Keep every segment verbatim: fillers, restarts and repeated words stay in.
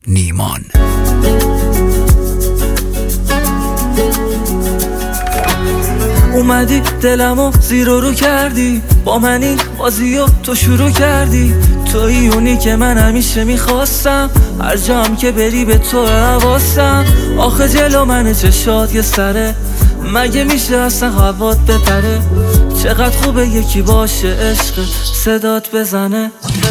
نیمان. اومدی دلمو زیر و رو کردی، با من این بازیو تو شروع کردی. توی اونی که من همیشه میخواستم، هر جام که بری به تو حواسم. آخه جلو من چشات یه سره، مگه میشه اصلا هوات بپره؟ چقدر خوبه یکی باشه عشق صدات بزنه.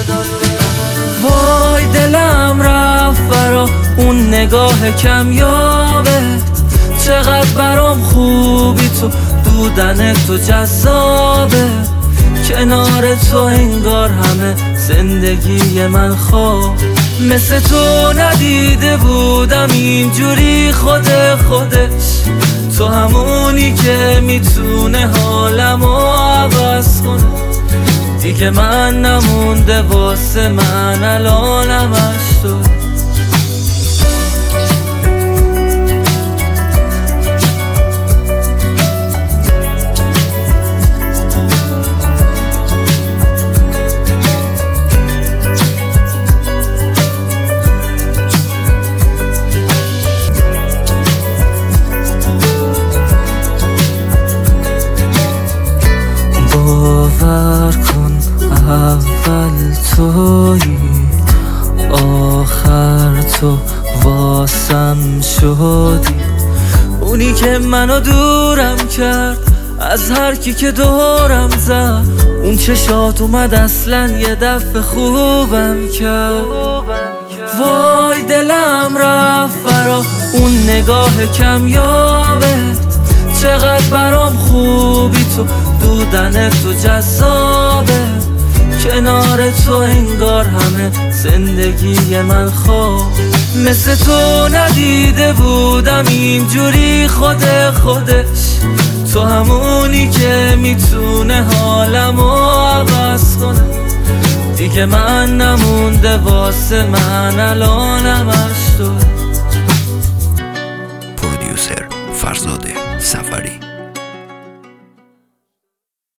وای دلم رفت برا اون نگاه کمیابت، چقدر برام خوبی تو، بودن تو جذابه. کنار تو انگار همه زندگی من خواب، مثل تو ندیده بودم اینجوری خود خودش. تو همونی که میتونه حالمو عوض کنه، دیگه من نمونده واسه من الانمش تو. باور کن اول تویی، آخر تو واسم شدی. اونی که منو دورم کرد از هر کی که دورم زد، اون چشات اومد اصلا یه دفعه خوبم کرد. وای دلم رفت برا اون نگاه کمیابت، چقدر برام خوبی تو، بودن تو جذابه. کنار تو انگار همه زندگی من خواب، مثل تو ندیده بودم اینجوری خود خودش. تو همونی که میتونه حالمو عوض کنه، دیگه من نمونده واسه من الانمش تو. پرودیوسر فرزاد سفری.